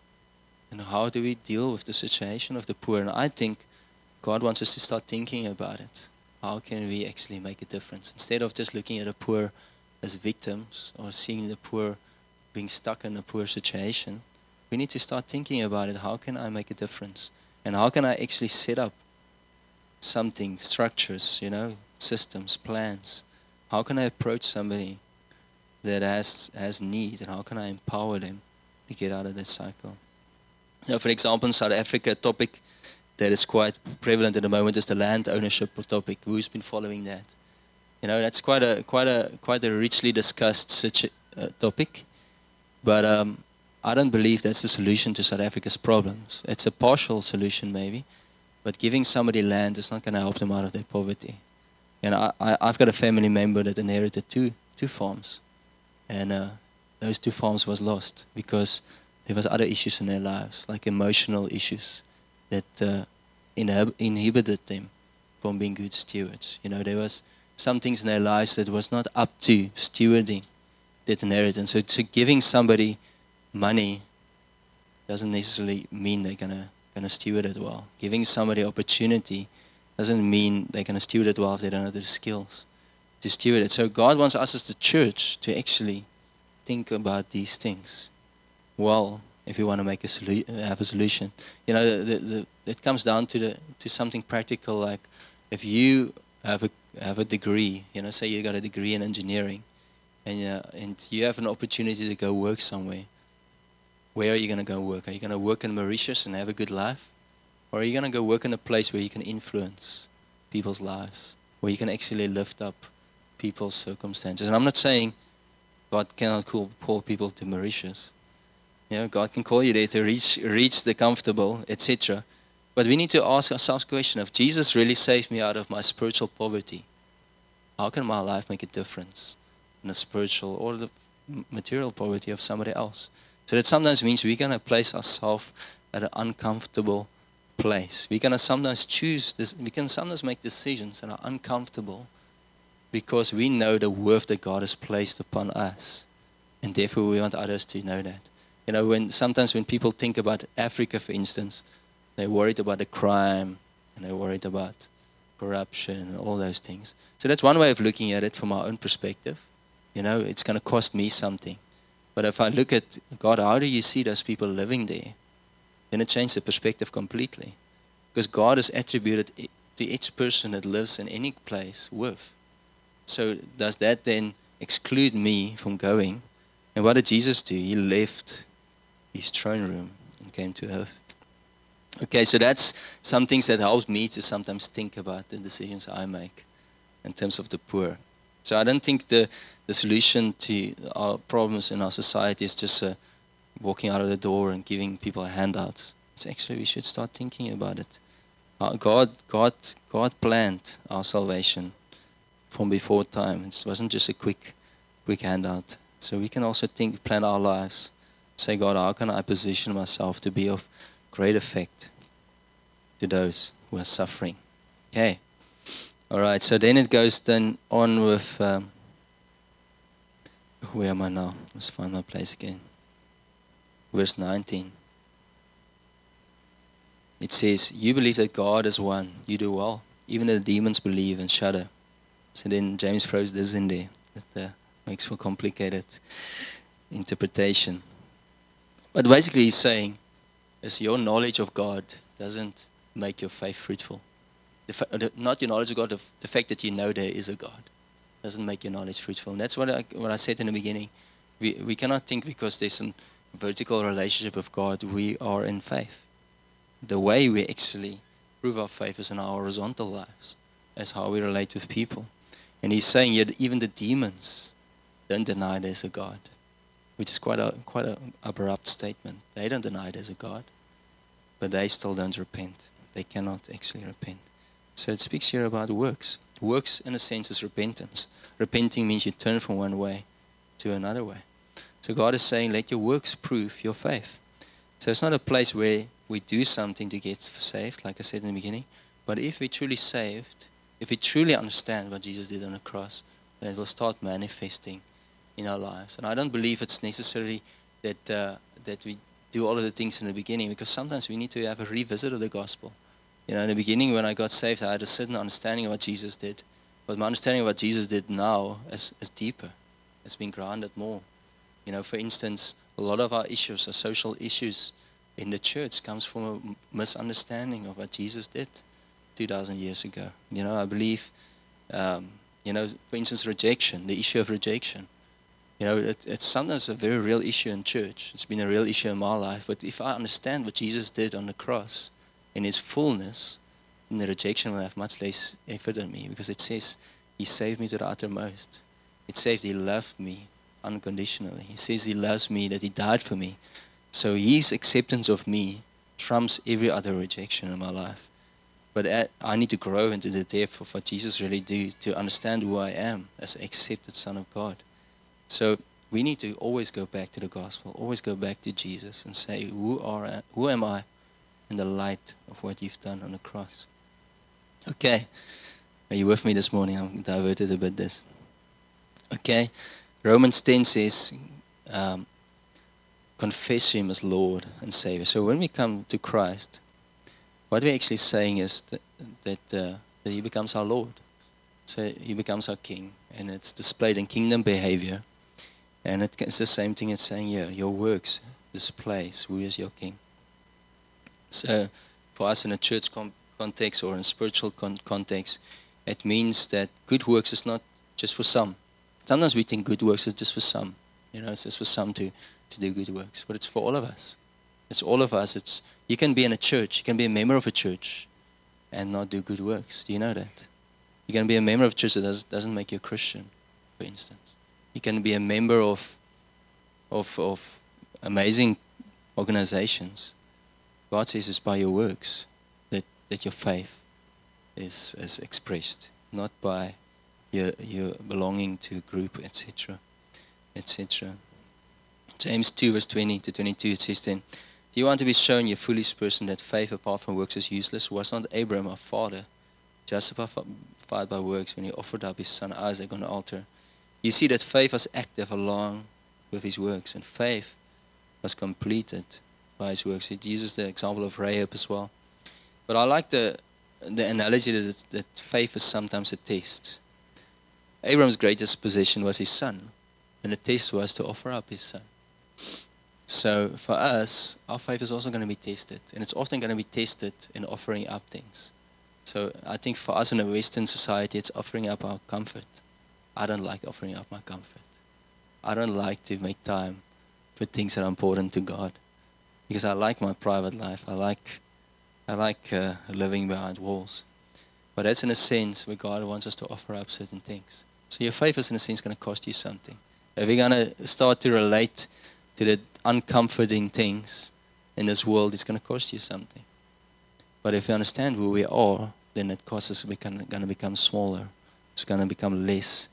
And how do we deal with the situation of the poor? And I think God wants us to start thinking about it. How can we actually make a difference? Instead of just looking at the poor as victims or seeing the poor being stuck in a poor situation, we need to start thinking about it. How can I make a difference? And how can I actually set up something, structures, you know, systems, plans? How can I approach somebody that has has need, and how can I empower them to get out of that cycle? Now, for example, in South Africa, a topic that is quite prevalent at the moment is the land ownership topic. Who's been following that? You know, that's quite a quite a quite a richly discussed situ- uh, topic, but um, I don't believe that's the solution to South Africa's problems. It's a partial solution, maybe, but giving somebody land is not going to help them out of their poverty. And I, I, I've got a family member that inherited two two farms, and uh, those two farms was lost because there was other issues in their lives, like emotional issues, that uh, inhib- inhibited them from being good stewards. You know, there was some things in their lives that was not up to stewarding that inheritance. So, to giving somebody money doesn't necessarily mean they're gonna gonna steward it well. Giving somebody opportunity doesn't mean they're gonna steward it well if they don't have the skills to steward it. So God wants us as the church to actually think about these things well if we want to make a solu- have a solution. You know, the, the, it comes down to the to something practical, like if you have a have a degree, you know, say you got a degree in engineering, and uh, and you have an opportunity to go work somewhere. Where are you going to go work? Are you going to work in Mauritius and have a good life? Or are you going to go work in a place where you can influence people's lives, where you can actually lift up people's circumstances? And I'm not saying God cannot call, call people to Mauritius. You know, God can call you there to reach reach the comfortable, et cetera. But we need to ask ourselves the question: if Jesus really saved me out of my spiritual poverty, how can my life make a difference in the spiritual or the material poverty of somebody else? So that sometimes means we're going to place ourselves at an uncomfortable place. We're going to sometimes choose this. We can sometimes make decisions that are uncomfortable because we know the worth that God has placed upon us, and therefore we want others to know that. You know, when sometimes when people think about Africa, for instance, they're worried about the crime and they're worried about corruption and all those things. So that's one way of looking at it from our own perspective. You know, it's going to cost me something. But if I look at God, how do you see those people living there? Then it changes the perspective completely. Because God has attributed to each person that lives in any place worth. So does that then exclude me from going? And what did Jesus do? He left his throne room and came to earth. Okay, so that's some things that help me to sometimes think about the decisions I make in terms of the poor. So I don't think the, the solution to our problems in our society is just uh, walking out of the door and giving people handouts. It's actually we should start thinking about it. Uh, God, God, God planned our salvation from before time. It wasn't just a quick, quick handout. So we can also think, plan our lives. Say, God, how can I position myself to be of great effect to those who are suffering? Okay. All right, so then it goes then on with, um, where am I now? Let's find my place again. Verse nineteen. It says, you believe that God is one. You do well. Even the demons believe and shudder. So then James throws this in there. That uh, makes for complicated interpretation. But basically he's saying, is your knowledge of God doesn't make your faith fruitful. The fa- the, not your knowledge of God, the, the fact that you know there is a God doesn't make your knowledge fruitful. And that's what I, what I said in the beginning. We, we cannot think because there's a vertical relationship with God, we are in faith. The way we actually prove our faith is in our horizontal lives, as how we relate with people. And he's saying yet even the demons don't deny there's a God, which is quite a quite a abrupt statement. They don't deny there's a God, but they still don't repent. They cannot actually repent. So it speaks here about works. Works, in a sense, is repentance. Repenting means you turn from one way to another way. So God is saying, let your works prove your faith. So it's not a place where we do something to get saved, like I said in the beginning, but if we're truly saved, if we truly understand what Jesus did on the cross, then it will start manifesting in our lives. And I don't believe it's necessary that uh, that we do all of the things in the beginning, because sometimes we need to have a revisit of the gospel. You know, in the beginning when I got saved, I had a certain understanding of what Jesus did. But my understanding of what Jesus did now is, is deeper. it's been grounded more. You know, for instance, a lot of our issues, our social issues in the church, comes from a m- misunderstanding of what Jesus did two thousand years ago. You know, I believe, um, you know, for instance, rejection, the issue of rejection. You know, it, it's sometimes a very real issue in church. It's been a real issue in my life. But if I understand what Jesus did on the cross in his fullness, then the rejection will have much less effort on me, because it says he saved me to the uttermost. It says he loved me unconditionally. He says he loves me, that he died for me. So his acceptance of me trumps every other rejection in my life. But at, I need to grow into the depth of what Jesus really did to understand who I am as an accepted Son of God. So we need to always go back to the gospel, always go back to Jesus and say, who are I, who am I in the light of what you've done on the cross? Okay. Are you with me this morning? I'm diverted a bit this. Okay. Romans ten says, um, confess him as Lord and Savior. So when we come to Christ, what we're actually saying is that, that, uh, that he becomes our Lord. So he becomes our King. And it's displayed in kingdom behavior. And it, it's the same thing it's saying here. Your works displays who is your King. So for us in a church con- context or in a spiritual con- context, it means that good works is not just for some. Sometimes we think good works is just for some. You know, it's just for some to, to do good works. But it's for all of us. It's all of us. It's you can be in a church. You can be a member of a church and not do good works. Do you know that? You can be a member of a church that does, doesn't make you a Christian, for instance. You can be a member of, of, of amazing organizations. God says it's by your works that, that your faith is, is expressed, not by your, your belonging to a group, et cetera, et cetera. James two, verse twenty to twenty-two, it says then, do you want to be shown, you foolish person, that faith apart from works is useless? Was not Abraham, our father, justified by works when he offered up his son Isaac on the altar? You see that faith was active along with his works, and faith was completed by his works. It uses the example of Rahab as well. But I like the the analogy that, that faith is sometimes a test. Abraham's greatest possession was his son, and the test was to offer up his son. So for us, our faith is also going to be tested, and it's often going to be tested in offering up things. So I think for us in a Western society, it's offering up our comfort. I don't like offering up my comfort. I don't like to make time for things that are important to God, because I like my private life. I like, I like uh, living behind walls. But that's in a sense where God wants us to offer up certain things. So your faith is in a sense going to cost you something. If you're going to start to relate to the uncomforting things in this world, it's going to cost you something. But if you understand who we are, then that cost is going to become smaller. It's going to become less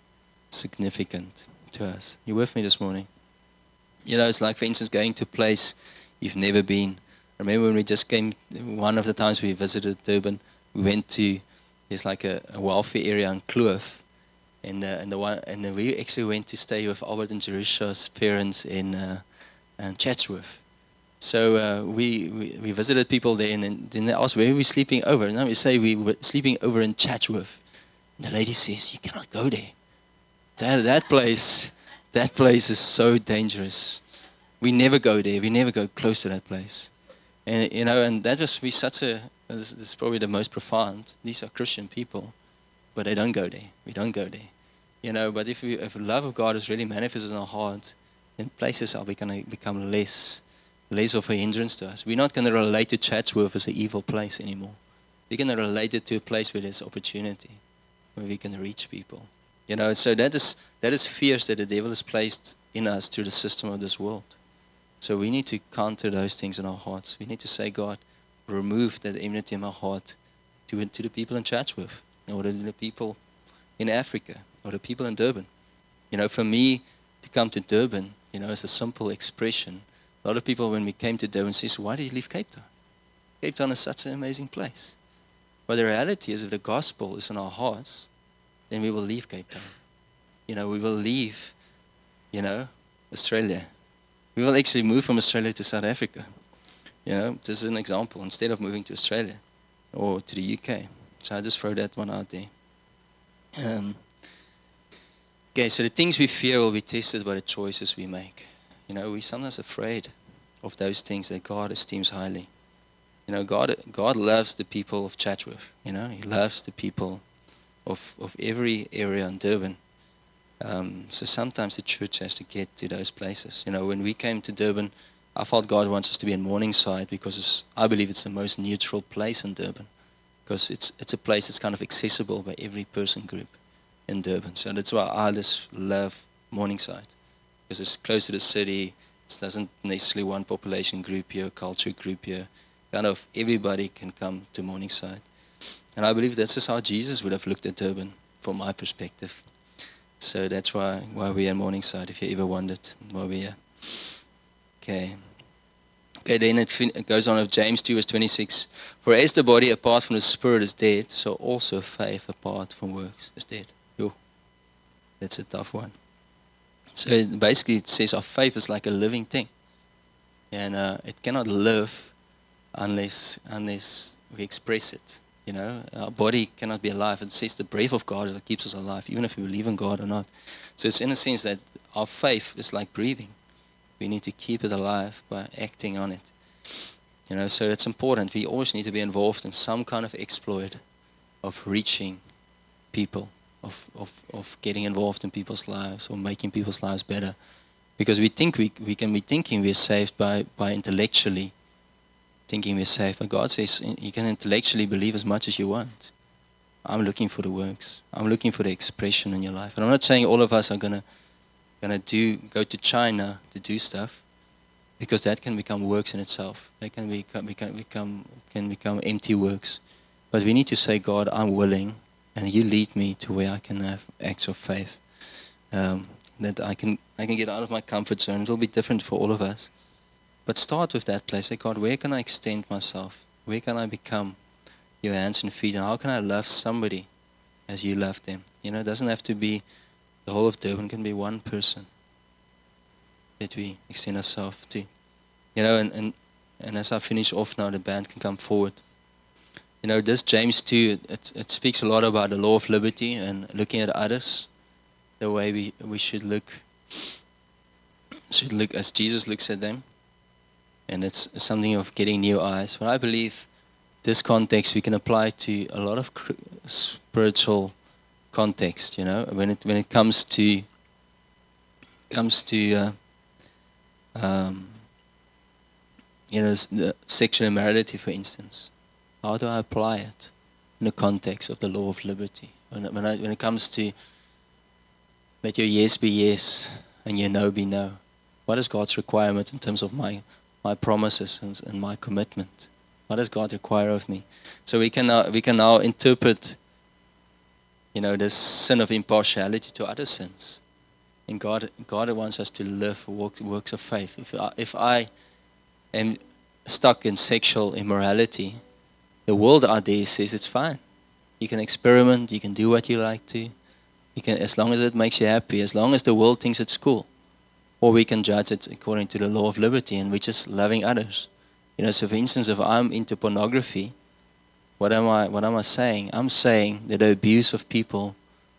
significant to us. You with me this morning? You know, it's like, for instance, going to a place you've never been. Remember when we just came, one of the times we visited Durban, we went to, there's like a, a wealthy area in Kloof, and the, and the one, and then we actually went to stay with Albert and Jerusha's parents in, uh, in Chatsworth. So uh, we, we we visited people there, and then they asked, where are we sleeping over? And then we say we were sleeping over in Chatsworth. And the lady says, you cannot go there. That that place, that place is so dangerous. We never go there. We never go close to that place. And you know, and that just be such a. This is probably the most profound. These are Christian people, but they don't go there. We don't go there. You know, but if we, if the love of God is really manifested in our heart, then places are going to become less, less of a hindrance to us. We're not going to relate to Chatsworth as an evil place anymore. We're going to relate it to a place where there's opportunity, where we can reach people. You know, so that is that is fears that the devil has placed in us through the system of this world. So we need to counter those things in our hearts. We need to say, God, remove that enmity in my heart to, to the people in Chatsworth, or to the people in Africa, or the people in Durban. You know, for me to come to Durban, you know, it's a simple expression. A lot of people, when we came to Durban, say, so why did you leave Cape Town? Cape Town is such an amazing place. But the reality is, if the gospel is in our hearts, then we will leave Cape Town. You know, we will leave, you know, Australia. We will actually move from Australia to South Africa. You know, just as an example, instead of moving to Australia or to the U K. So I just throw that one out there. Um, Okay, so the things we fear will be tested by the choices we make. You know, we're sometimes afraid of those things that God esteems highly. You know, God God loves the people of Chatsworth. You know, He loves the people of, of every area in Durban. Um, so sometimes the church has to get to those places. You know, when we came to Durban, I felt God wants us to be in Morningside because it's, I believe it's the most neutral place in Durban. Because it's it's a place that's kind of accessible by every person group in Durban. So that's why I just love Morningside. Because it's close to the city. It doesn't necessarily one population group here, culture group here. Kind of everybody can come to Morningside. And I believe that's just how Jesus would have looked at Durban, from my perspective. So that's why why we're in Morningside, if you ever wondered why we're here. Okay. Okay, then it, fin- it goes on with James two verse twenty-six. For as the body apart from the spirit is dead, so also faith apart from works is dead. Yo, that's a tough one. So it basically it says our faith is like a living thing. And uh, it cannot live unless unless we express it. You know, our body cannot be alive. It says the breath of God that keeps us alive, even if we believe in God or not. So it's in a sense that our faith is like breathing. We need to keep it alive by acting on it. You know, so it's important. We always need to be involved in some kind of exploit of reaching people, of, of, of getting involved in people's lives or making people's lives better. Because we think we we can be thinking we're saved by, by intellectually thinking we're saved. But God says you can intellectually believe as much as you want. I'm looking for the works. I'm looking for the expression in your life. And I'm not saying all of us are gonna gonna do go to China to do stuff, because that can become works in itself. That can become become become can become empty works. But we need to say, God, I'm willing, and you lead me to where I can have acts of faith. Um, that I can I can get out of my comfort zone. It will be different for all of us. But start with that place. Say, God, where can I extend myself? Where can I become your hands and feet? And how can I love somebody as you love them? You know, it doesn't have to be the whole of Durban. It can be one person that we extend ourselves to. You know, and, and, and as I finish off now, the band can come forward. You know, this James two, it, it speaks a lot about the law of liberty and looking at others the way we, we should look, should look as Jesus looks at them. And it's something of getting new eyes. But I believe this context we can apply to a lot of spiritual context. You know, when it when it comes to comes to uh, um, you know, the sexual immorality, for instance. How do I apply it in the context of the law of liberty? When when, I, when it comes to let your yes be yes and your no be no, what is God's requirement in terms of my my promises and, and my commitment? What does God require of me? So we can now we can now interpret, you know, this sin of impartiality to other sins. And God God wants us to live work, works of faith. If I, if I am stuck in sexual immorality, the world out there says it's fine. You can experiment. You can do what you like to. You can, as long as it makes you happy. As long as the world thinks it's cool. Or we can judge it according to the law of liberty, and we're just loving others. You know, so for instance, if I'm into pornography, what am I what am I saying? I'm saying that the abuse of people,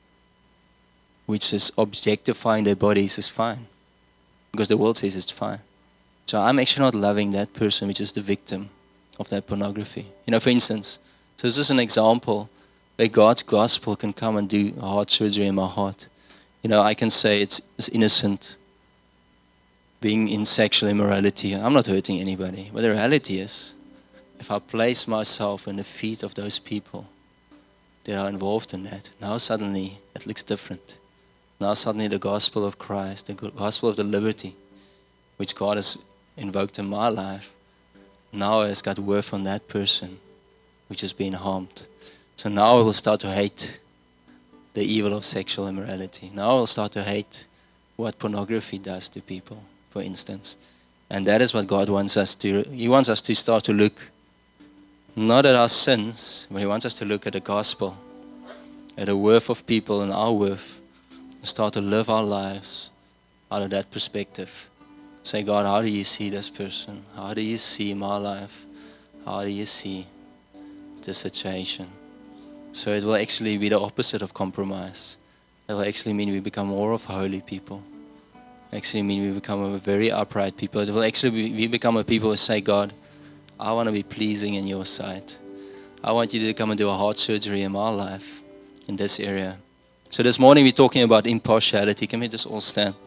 which is objectifying their bodies, is fine. Because the world says it's fine. So I'm actually not loving that person which is the victim of that pornography. You know, for instance, so this is an example where God's gospel can come and do heart surgery in my heart. You know, I can say it's, it's innocent, being in sexual immorality. I'm not hurting anybody. But the reality is, if I place myself in the feet of those people that are involved in that, now suddenly it looks different. Now suddenly the gospel of Christ, the gospel of the liberty, which God has invoked in my life, now has got worth on that person which has been harmed. So now I will start to hate the evil of sexual immorality. Now I will start to hate what pornography does to people, for instance. And that is what God wants us to, He wants us to start to look, not at our sins, but He wants us to look at the gospel, at the worth of people and our worth, and start to live our lives out of that perspective. Say, God, how do you see this person? How do you see my life? How do you see the situation? So it will actually be the opposite of compromise. It will actually mean we become more of holy people. Actually mean we become a very upright people. It will actually be, we become a people who say, God, I want to be pleasing in your sight. I want you to come and do a heart surgery in my life in this area. So this morning we're talking about impartiality. Can we just all stand?